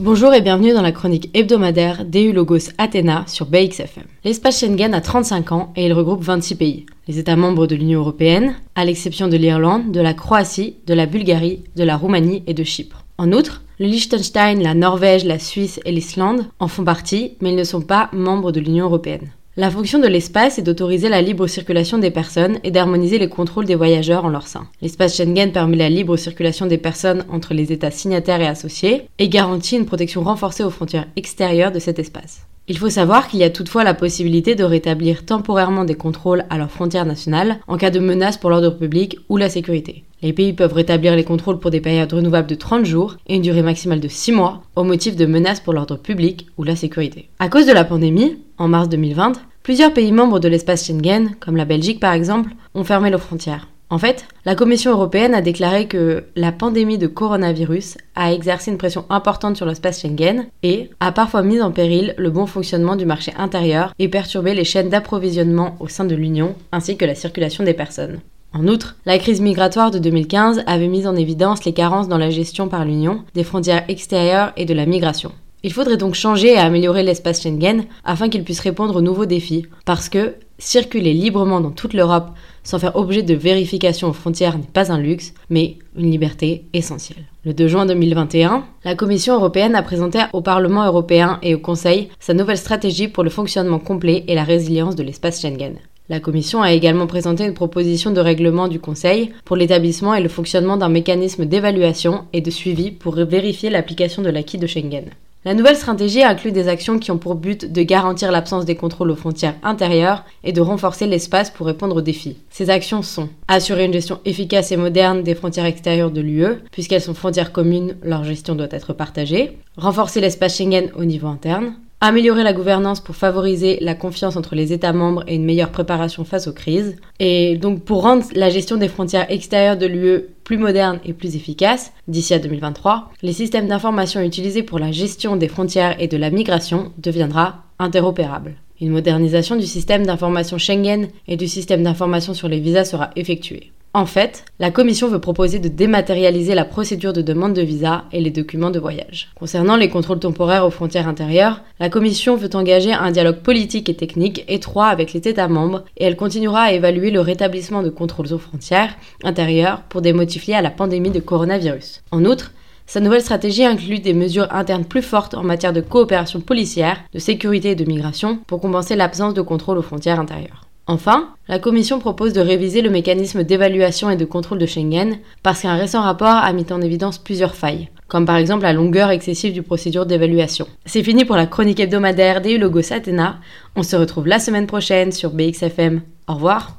Bonjour et bienvenue dans la chronique hebdomadaire d'EU Logos Athéna sur BXFM. L'espace Schengen a 35 ans et il regroupe 26 pays. Les États membres de l'Union européenne, à l'exception de l'Irlande, de la Croatie, de la Bulgarie, de la Roumanie et de Chypre. En outre, le Liechtenstein, la Norvège, la Suisse et l'Islande en font partie, mais ils ne sont pas membres de l'Union européenne. La fonction de l'espace est d'autoriser la libre circulation des personnes et d'harmoniser les contrôles des voyageurs en leur sein. L'espace Schengen permet la libre circulation des personnes entre les États signataires et associés et garantit une protection renforcée aux frontières extérieures de cet espace. Il faut savoir qu'il y a toutefois la possibilité de rétablir temporairement des contrôles à leurs frontières nationales en cas de menace pour l'ordre public ou la sécurité. Les pays peuvent rétablir les contrôles pour des périodes renouvelables de 30 jours et une durée maximale de 6 mois au motif de menaces pour l'ordre public ou la sécurité. À cause de la pandémie, en mars 2020, plusieurs pays membres de l'espace Schengen, comme la Belgique par exemple, ont fermé leurs frontières. En fait, la Commission européenne a déclaré que la pandémie de coronavirus a exercé une pression importante sur l'espace Schengen et a parfois mis en péril le bon fonctionnement du marché intérieur et perturbé les chaînes d'approvisionnement au sein de l'Union ainsi que la circulation des personnes. En outre, la crise migratoire de 2015 avait mis en évidence les carences dans la gestion par l'Union des frontières extérieures et de la migration. Il faudrait donc changer et améliorer l'espace Schengen afin qu'il puisse répondre aux nouveaux défis, parce que circuler librement dans toute l'Europe sans faire objet de vérification aux frontières n'est pas un luxe, mais une liberté essentielle. Le 2 juin 2021, la Commission européenne a présenté au Parlement européen et au Conseil sa nouvelle stratégie pour le fonctionnement complet et la résilience de l'espace Schengen. La Commission a également présenté une proposition de règlement du Conseil pour l'établissement et le fonctionnement d'un mécanisme d'évaluation et de suivi pour vérifier l'application de l'acquis de Schengen. La nouvelle stratégie inclut des actions qui ont pour but de garantir l'absence des contrôles aux frontières intérieures et de renforcer l'espace pour répondre aux défis. Ces actions sont assurer une gestion efficace et moderne des frontières extérieures de l'UE, puisqu'elles sont frontières communes, leur gestion doit être partagée, renforcer l'espace Schengen au niveau interne, améliorer la gouvernance pour favoriser la confiance entre les États membres et une meilleure préparation face aux crises. Et donc pour rendre la gestion des frontières extérieures de l'UE plus moderne et plus efficace, d'ici à 2023, les systèmes d'information utilisés pour la gestion des frontières et de la migration deviendra interopérable. Une modernisation du système d'information Schengen et du système d'information sur les visas sera effectuée. En fait, la Commission veut proposer de dématérialiser la procédure de demande de visa et les documents de voyage. Concernant les contrôles temporaires aux frontières intérieures, la Commission veut engager un dialogue politique et technique étroit avec les États membres et elle continuera à évaluer le rétablissement de contrôles aux frontières intérieures pour des motifs liés à la pandémie de coronavirus. En outre, sa nouvelle stratégie inclut des mesures internes plus fortes en matière de coopération policière, de sécurité et de migration pour compenser l'absence de contrôle aux frontières intérieures. Enfin, la Commission propose de réviser le mécanisme d'évaluation et de contrôle de Schengen parce qu'un récent rapport a mis en évidence plusieurs failles, comme par exemple la longueur excessive du procédure d'évaluation. C'est fini pour la chronique hebdomadaire d'EU Logos Athéna. On se retrouve la semaine prochaine sur BXFM. Au revoir.